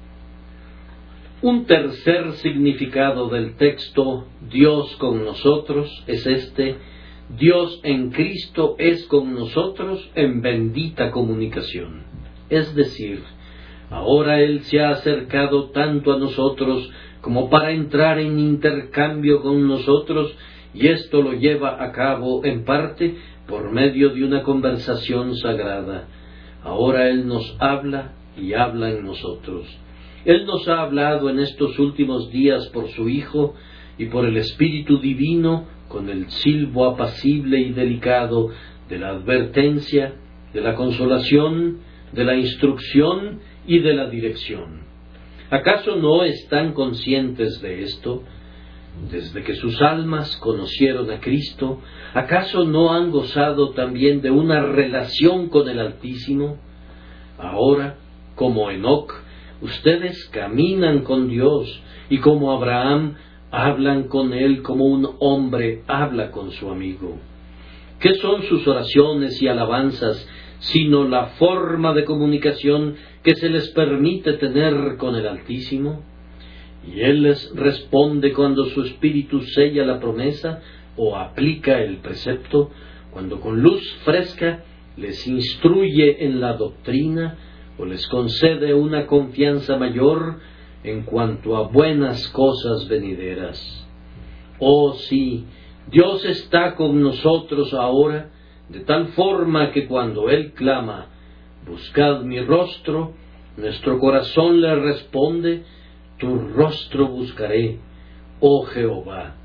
Speaker 1: Un tercer significado del texto Dios con nosotros es este: Dios en Cristo es con nosotros en bendita comunicación. Es decir, ahora Él se ha acercado tanto a nosotros como para entrar en intercambio con nosotros, y esto lo lleva a cabo en parte por medio de una conversación sagrada. Ahora Él nos habla y habla en nosotros. Él nos ha hablado en estos últimos días por su Hijo y por el Espíritu Divino con el silbo apacible y delicado de la advertencia, de la consolación, de la instrucción y de la dirección. ¿Acaso no están conscientes de esto? Desde que sus almas conocieron a Cristo, ¿acaso no han gozado también de una relación con el Altísimo? Ahora, como Enoc, ustedes caminan con Dios y como Abraham hablan con Él como un hombre habla con su amigo. ¿Qué son sus oraciones y alabanzas sino la forma de comunicación que se les permite tener con el Altísimo? Y Él les responde cuando su espíritu sella la promesa o aplica el precepto, cuando con luz fresca les instruye en la doctrina o les concede una confianza mayor en cuanto a buenas cosas venideras. Oh sí, Dios está con nosotros ahora, de tal forma que cuando Él clama, buscad mi rostro, nuestro corazón le responde, tu rostro buscaré, oh Jehová.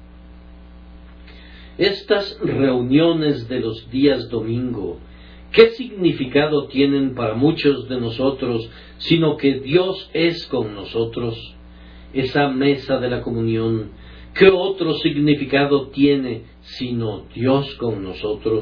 Speaker 1: Estas reuniones de los días domingo, ¿qué significado tienen para muchos de nosotros, sino que Dios es con nosotros? Esa mesa de la comunión, ¿qué otro significado tiene, sino Dios con nosotros?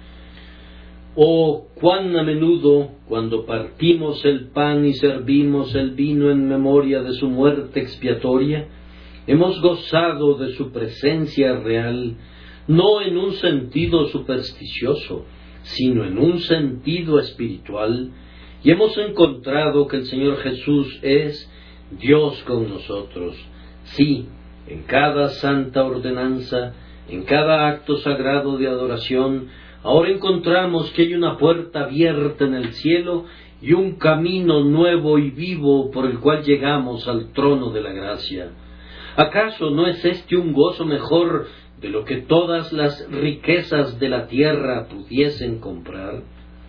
Speaker 1: Oh, cuán a menudo, cuando partimos el pan y servimos el vino en memoria de su muerte expiatoria, hemos gozado de su presencia real, no en un sentido supersticioso, sino en un sentido espiritual, y hemos encontrado que el Señor Jesús es Dios con nosotros. Sí, en cada santa ordenanza, en cada acto sagrado de adoración, ahora encontramos que hay una puerta abierta en el cielo y un camino nuevo y vivo por el cual llegamos al trono de la gracia. ¿Acaso no es este un gozo mejor de lo que todas las riquezas de la tierra pudiesen comprar?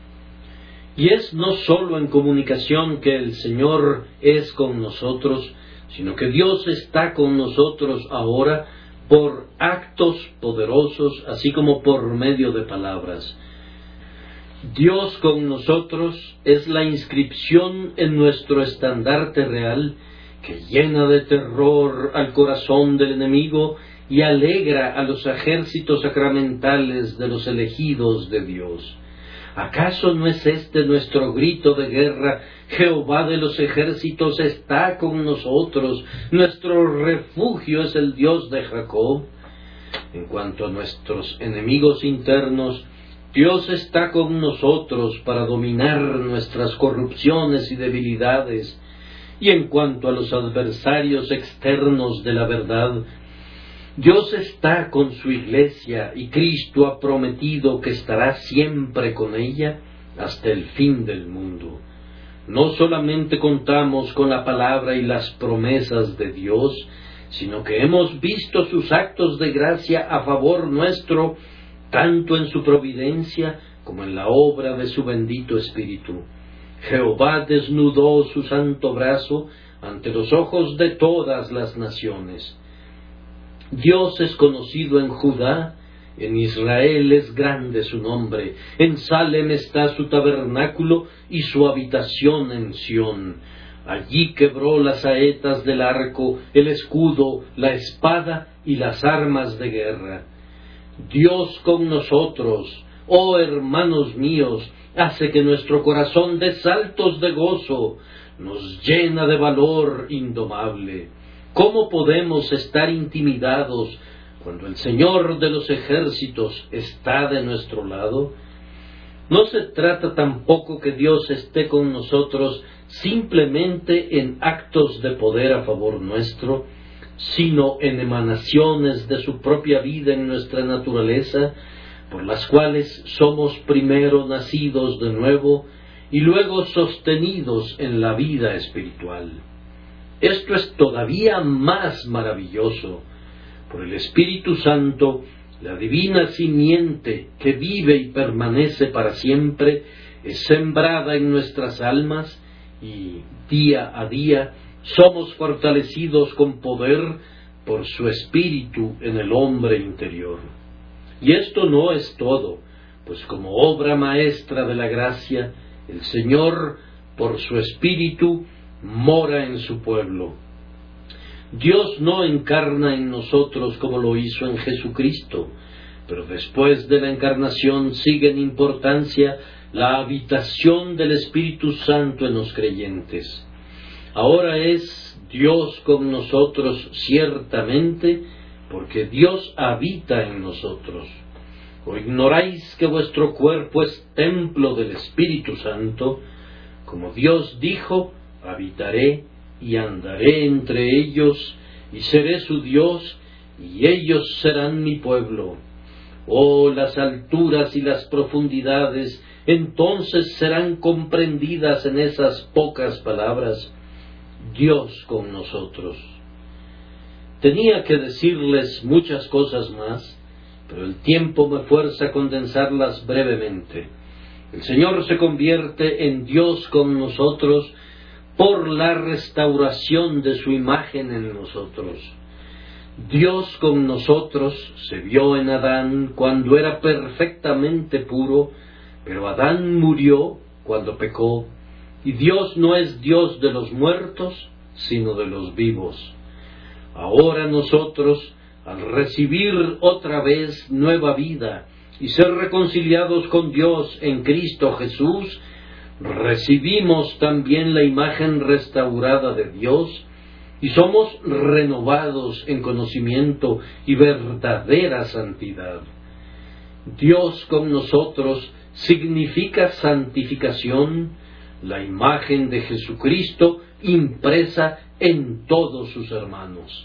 Speaker 1: Y es no sólo en comunicación que el Señor es con nosotros, sino que Dios está con nosotros ahora por actos poderosos, así como por medio de palabras. Dios con nosotros es la inscripción en nuestro estandarte real, que llena de terror al corazón del enemigo y alegra a los ejércitos sacramentales de los elegidos de Dios. ¿Acaso no es este nuestro grito de guerra? Jehová de los ejércitos está con nosotros, nuestro refugio es el Dios de Jacob. En cuanto a nuestros enemigos internos, Dios está con nosotros para dominar nuestras corrupciones y debilidades. Y en cuanto a los adversarios externos de la verdad, Dios está con su iglesia y Cristo ha prometido que estará siempre con ella hasta el fin del mundo. No solamente contamos con la palabra y las promesas de Dios, sino que hemos visto sus actos de gracia a favor nuestro, tanto en su providencia como en la obra de su bendito Espíritu. Jehová desnudó su santo brazo ante los ojos de todas las naciones. Dios es conocido en Judá, en Israel es grande su nombre, en Salem está su tabernáculo y su habitación en Sión. Allí quebró las saetas del arco, el escudo, la espada y las armas de guerra. Dios con nosotros, oh hermanos míos, hace que nuestro corazón dé saltos de gozo, nos llena de valor indomable. ¿Cómo podemos estar intimidados cuando el Señor de los ejércitos está de nuestro lado? No se trata tampoco que Dios esté con nosotros simplemente en actos de poder a favor nuestro, sino en emanaciones de su propia vida en nuestra naturaleza, por las cuales somos primero nacidos de nuevo y luego sostenidos en la vida espiritual. Esto es todavía más maravilloso. Por el Espíritu Santo, la divina simiente que vive y permanece para siempre es sembrada en nuestras almas y día a día somos fortalecidos con poder por su Espíritu en el hombre interior. Y esto no es todo, pues como obra maestra de la gracia, el Señor, por su Espíritu, mora en su pueblo. Dios no encarna en nosotros como lo hizo en Jesucristo, pero después de la encarnación sigue en importancia la habitación del Espíritu Santo en los creyentes. Ahora es Dios con nosotros ciertamente, porque Dios habita en nosotros. ¿O ignoráis que vuestro cuerpo es templo del Espíritu Santo? Como Dios dijo, habitaré y andaré entre ellos, y seré su Dios, y ellos serán mi pueblo. Oh, las alturas y las profundidades, entonces serán comprendidas en esas pocas palabras. Dios con nosotros. Tenía que decirles muchas cosas más, pero el tiempo me fuerza a condensarlas brevemente. El Señor se convierte en Dios con nosotros por la restauración de su imagen en nosotros. Dios con nosotros se vio en Adán cuando era perfectamente puro, pero Adán murió cuando pecó, y Dios no es Dios de los muertos, sino de los vivos. Ahora nosotros, al recibir otra vez nueva vida y ser reconciliados con Dios en Cristo Jesús, recibimos también la imagen restaurada de Dios y somos renovados en conocimiento y verdadera santidad. Dios con nosotros significa santificación, la imagen de Jesucristo impresa en todos sus hermanos.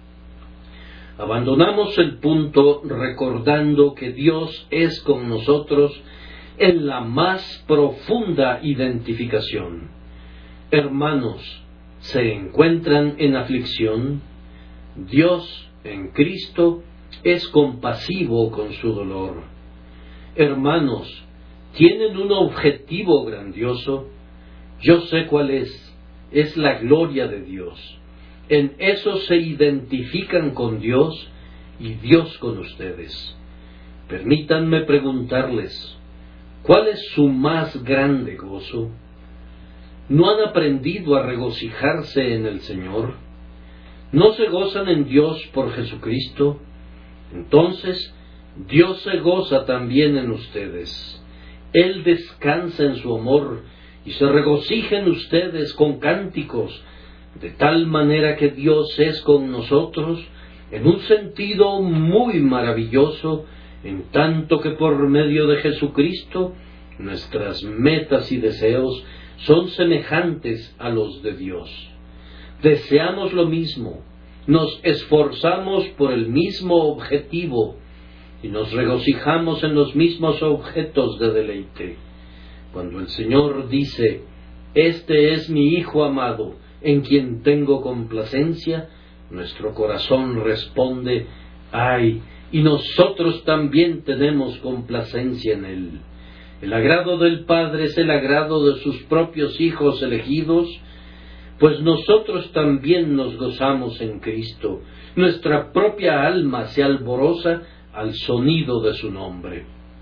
Speaker 1: Abandonamos el punto recordando que Dios es con nosotros en la más profunda identificación. Hermanos, ¿se encuentran en aflicción? Dios en Cristo es compasivo con su dolor. Hermanos, ¿tienen un objetivo grandioso? Yo sé cuál es la gloria de Dios. En eso se identifican con Dios y Dios con ustedes. Permítanme preguntarles, ¿cuál es su más grande gozo? ¿No han aprendido a regocijarse en el Señor? ¿No se gozan en Dios por Jesucristo? Entonces, Dios se goza también en ustedes. Él descansa en su amor y se regocija en ustedes con cánticos, de tal manera que Dios es con nosotros en un sentido muy maravilloso, en tanto que por medio de Jesucristo nuestras metas y deseos son semejantes a los de Dios. Deseamos lo mismo, nos esforzamos por el mismo objetivo y nos regocijamos en los mismos objetos de deleite. Cuando el Señor dice, «Este es mi Hijo amado, en quien tengo complacencia», nuestro corazón responde, «¡Ay! Y nosotros también tenemos complacencia en Él». El agrado del Padre es el agrado de sus propios hijos elegidos, pues nosotros también nos gozamos en Cristo. Nuestra propia alma se alboroza al sonido de su nombre.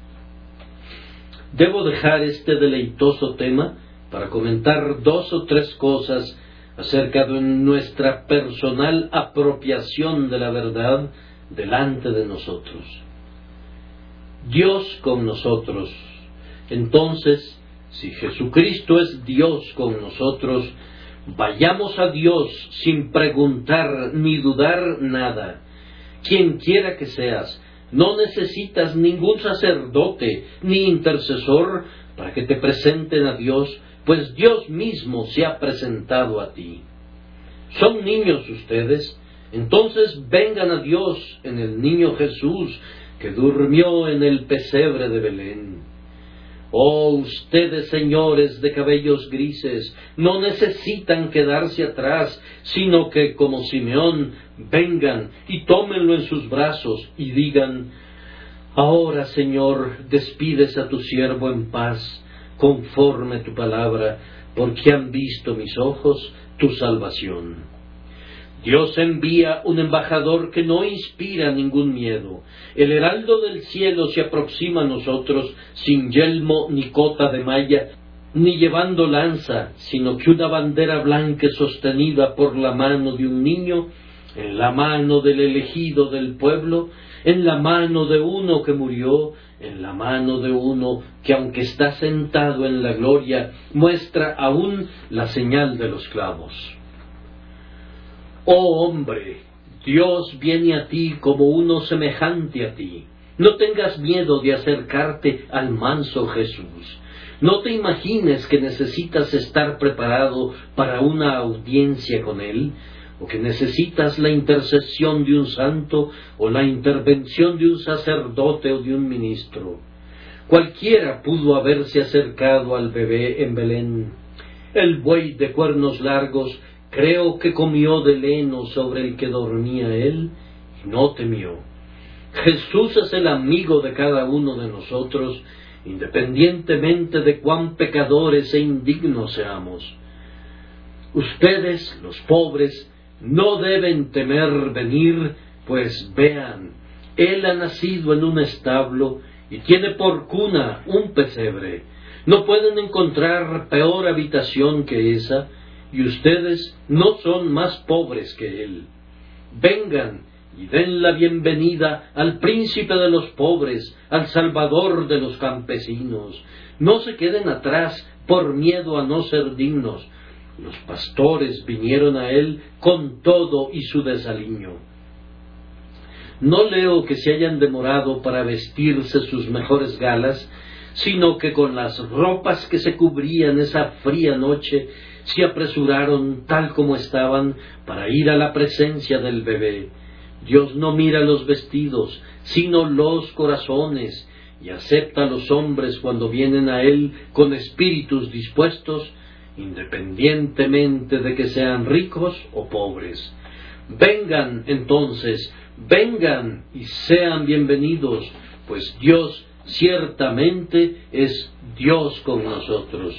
Speaker 1: Debo dejar este deleitoso tema para comentar 2 o 3 cosas acerca de nuestra personal apropiación de la verdad delante de nosotros. Dios con nosotros. Entonces, si Jesucristo es Dios con nosotros, vayamos a Dios sin preguntar ni dudar nada. Quien quiera que seas, no necesitas ningún sacerdote ni intercesor para que te presenten a Dios, pues Dios mismo se ha presentado a ti. ¿Son niños ustedes? Entonces vengan a Dios en el niño Jesús que durmió en el pesebre de Belén. Oh, ustedes, señores de cabellos grises, no necesitan quedarse atrás, sino que, como Simeón, vengan y tómenlo en sus brazos y digan, «Ahora, Señor, despides a tu siervo en paz, conforme tu palabra, porque han visto mis ojos tu salvación». Dios envía un embajador que no inspira ningún miedo. El heraldo del cielo se aproxima a nosotros sin yelmo ni cota de malla, ni llevando lanza, sino que una bandera blanca sostenida por la mano de un niño en la mano del elegido del pueblo, en la mano de uno que murió, en la mano de uno que, aunque está sentado en la gloria, muestra aún la señal de los clavos. Oh hombre, Dios viene a ti como uno semejante a ti. No tengas miedo de acercarte al manso Jesús. No te imagines que necesitas estar preparado para una audiencia con Él, o que necesitas la intercesión de un santo o la intervención de un sacerdote o de un ministro. Cualquiera pudo haberse acercado al bebé en Belén. El buey de cuernos largos creo que comió del heno sobre el que dormía él y no temió. Jesús es el amigo de cada uno de nosotros, independientemente de cuán pecadores e indignos seamos. Ustedes, los pobres, no deben temer venir, pues vean, Él ha nacido en un establo y tiene por cuna un pesebre. No pueden encontrar peor habitación que esa, y ustedes no son más pobres que Él. Vengan y den la bienvenida al príncipe de los pobres, al salvador de los campesinos. No se queden atrás por miedo a no ser dignos. Los pastores vinieron a él con todo y su desaliño. No leo que se hayan demorado para vestirse sus mejores galas, sino que con las ropas que se cubrían esa fría noche, se apresuraron tal como estaban para ir a la presencia del bebé. Dios no mira los vestidos, sino los corazones, y acepta a los hombres cuando vienen a Él con espíritus dispuestos, independientemente de que sean ricos o pobres. Vengan entonces, vengan y sean bienvenidos, pues Dios ciertamente es Dios con nosotros.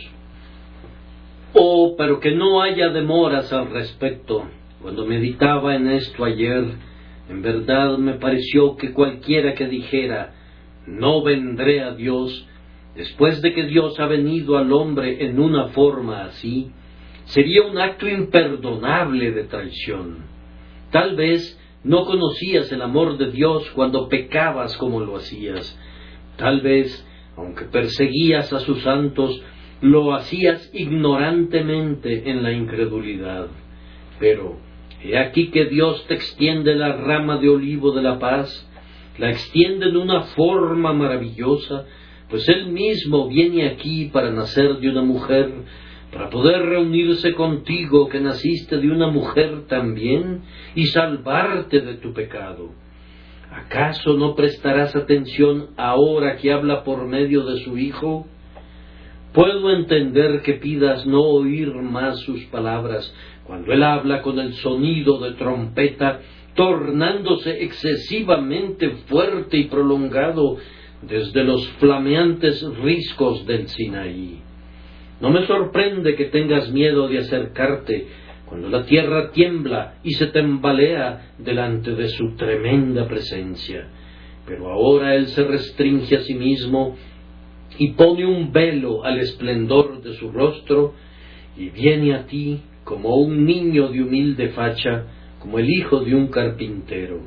Speaker 1: Oh, pero que no haya demoras al respecto. Cuando meditaba en esto ayer, en verdad me pareció que cualquiera que dijera, no vendré a Dios, después de que Dios ha venido al hombre en una forma así, sería un acto imperdonable de traición. Tal vez no conocías el amor de Dios cuando pecabas como lo hacías. Tal vez, aunque perseguías a sus santos, lo hacías ignorantemente en la incredulidad. Pero he aquí que Dios te extiende la rama de olivo de la paz, la extiende en una forma maravillosa, pues Él mismo viene aquí para nacer de una mujer, para poder reunirse contigo que naciste de una mujer también, y salvarte de tu pecado. ¿Acaso no prestarás atención ahora que habla por medio de su Hijo? Puedo entender que pidas no oír más sus palabras, cuando Él habla con el sonido de trompeta, tornándose excesivamente fuerte y prolongado desde los flameantes riscos del Sinaí. No me sorprende que tengas miedo de acercarte cuando la tierra tiembla y se tambalea delante de su tremenda presencia. Pero ahora Él se restringe a sí mismo y pone un velo al esplendor de su rostro y viene a ti como un niño de humilde facha, como el hijo de un carpintero.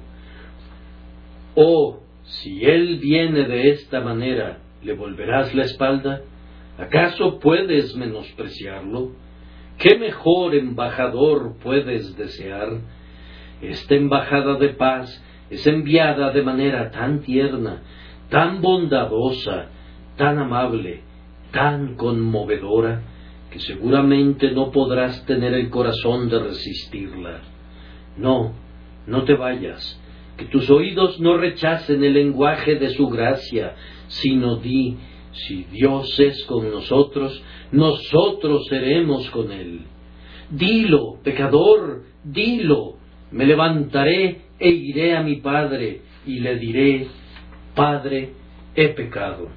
Speaker 1: Oh, si Él viene de esta manera, ¿le volverás la espalda? ¿Acaso puedes menospreciarlo? ¿Qué mejor embajador puedes desear? Esta embajada de paz es enviada de manera tan tierna, tan bondadosa, tan amable, tan conmovedora, que seguramente no podrás tener el corazón de resistirla. No, no te vayas, que tus oídos no rechacen el lenguaje de su gracia, sino di, si Dios es con nosotros, nosotros seremos con Él. Dilo, pecador, dilo, me levantaré e iré a mi Padre, y le diré, Padre, he pecado.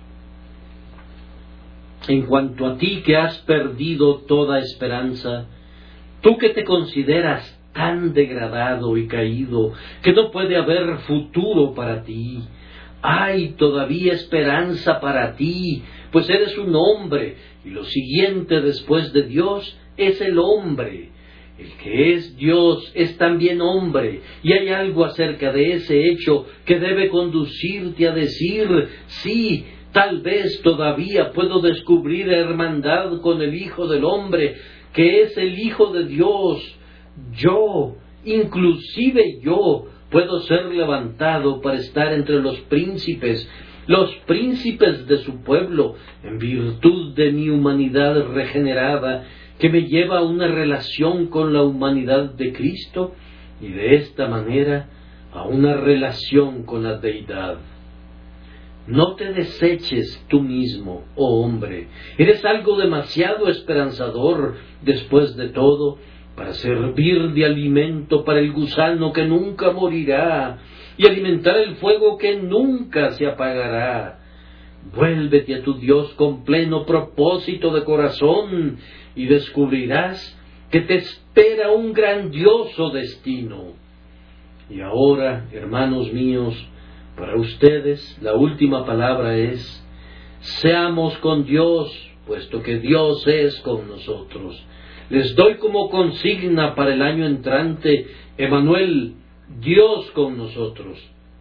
Speaker 1: En cuanto a ti que has perdido toda esperanza, tú que te consideras tan degradado y caído que no puede haber futuro para ti, hay todavía esperanza para ti, pues eres un hombre, y lo siguiente después de Dios es el hombre. El que es Dios es también hombre, y hay algo acerca de ese hecho que debe conducirte a decir, sí, tal vez todavía puedo descubrir hermandad con el Hijo del Hombre, que es el Hijo de Dios. Yo, inclusive yo, puedo ser levantado para estar entre los príncipes de su pueblo, en virtud de mi humanidad regenerada, que me lleva a una relación con la humanidad de Cristo, y de esta manera a una relación con la deidad. No te deseches tú mismo, oh hombre, eres algo demasiado esperanzador, después de todo, para servir de alimento para el gusano que nunca morirá, y alimentar el fuego que nunca se apagará. Vuélvete a tu Dios con pleno propósito de corazón, y descubrirás que te espera un grandioso destino. Y ahora, hermanos míos, para ustedes la última palabra es: seamos con Dios, puesto que Dios es con nosotros. Les doy como consigna para el año entrante, Emmanuel, Dios con nosotros.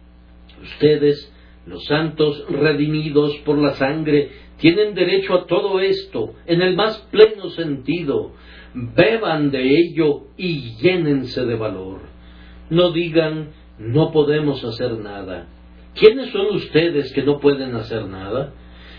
Speaker 1: Ustedes, los santos redimidos por la sangre, tienen derecho a todo esto, en el más pleno sentido. Beban de ello y llénense de valor. No digan, no podemos hacer nada. ¿Quiénes son ustedes que no pueden hacer nada?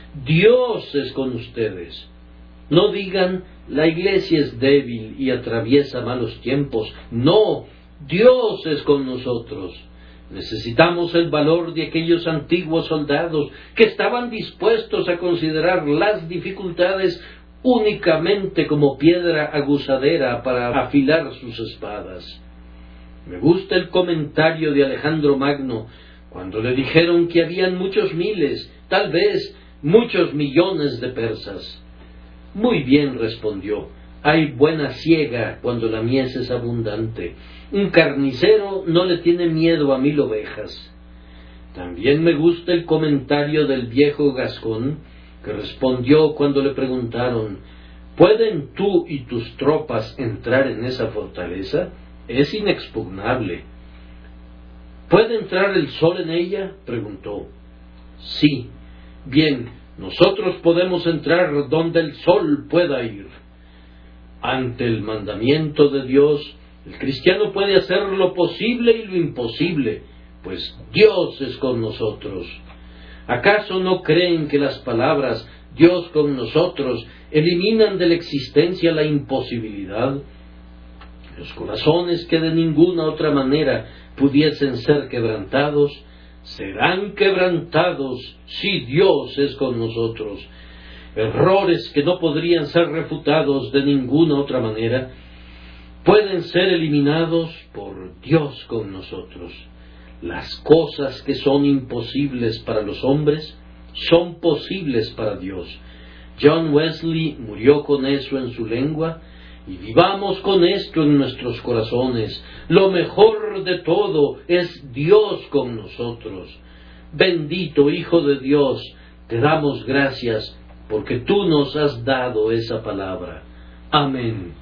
Speaker 1: Dios es con ustedes. No digan, la iglesia es débil y atraviesa malos tiempos. No, Dios es con nosotros. Necesitamos el valor de aquellos antiguos soldados que estaban dispuestos a considerar las dificultades únicamente como piedra aguzadera para afilar sus espadas. Me gusta el comentario de Alejandro Magno cuando le dijeron que habían muchos miles, tal vez muchos millones de persas. Muy bien, respondió, hay buena siega cuando la mies es abundante. Un carnicero no le tiene miedo a 1000 ovejas. También me gusta el comentario del viejo Gascón, que respondió cuando le preguntaron, ¿pueden tú y tus tropas entrar en esa fortaleza? Es inexpugnable. ¿Puede entrar el sol en ella?, preguntó. Sí. Bien, nosotros podemos entrar donde el sol pueda ir. Ante el mandamiento de Dios, el cristiano puede hacer lo posible y lo imposible, pues Dios es con nosotros. ¿Acaso no creen que las palabras Dios con nosotros eliminan de la existencia la imposibilidad? Los corazones que de ninguna otra manera pudiesen ser quebrantados, serán quebrantados si Dios es con nosotros. Errores que no podrían ser refutados de ninguna otra manera, pueden ser eliminados por Dios con nosotros. Las cosas que son imposibles para los hombres, son posibles para Dios. John Wesley murió con eso en su lengua, y vivamos con esto en nuestros corazones. Lo mejor de todo es Dios con nosotros. Bendito Hijo de Dios, te damos gracias porque tú nos has dado esa palabra. Amén.